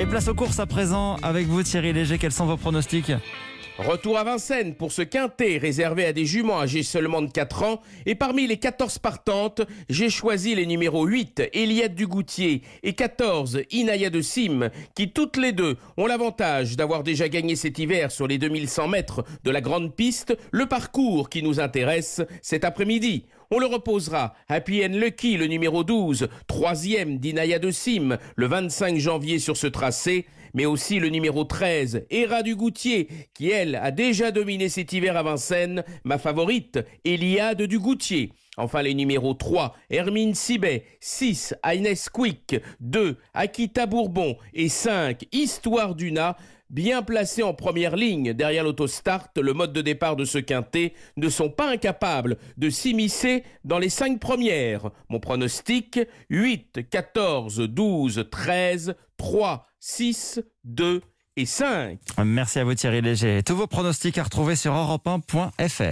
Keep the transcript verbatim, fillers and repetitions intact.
Et place aux courses à présent avec vous Thierry Léger, quels sont vos pronostics ? Retour à Vincennes pour ce quintet réservé à des juments âgés seulement de quatre ans. Et parmi les quatorze partantes, j'ai choisi les numéros huit, Eliade du Goutier, et quatorze, Inaya de Sim, qui toutes les deux ont l'avantage d'avoir déjà gagné cet hiver sur les deux mille cent mètres de la grande piste, le parcours qui nous intéresse cet après-midi. On le reposera Happy and Lucky, le numéro douze, troisième d'Inaya de Sim, le vingt-cinq janvier sur ce tracé, mais aussi le numéro treize, Hera du Goutier, qui elle a déjà dominé cet hiver à Vincennes, ma favorite, Eliade du Goutier. Enfin les numéros trois, Hermine Sibet, six, Agnès Quick, deux, Akita Bourbon et cinq, Histoire d'Una, bien placés en première ligne derrière l'autostart, le mode de départ de ce quintet, ne sont pas incapables de s'immiscer dans les cinq premières. Mon pronostic, huit, quatorze, douze, treize, trois, six, deux et cinq. Merci à vous Thierry Léger. Tous vos pronostics à retrouver sur europe un point f r.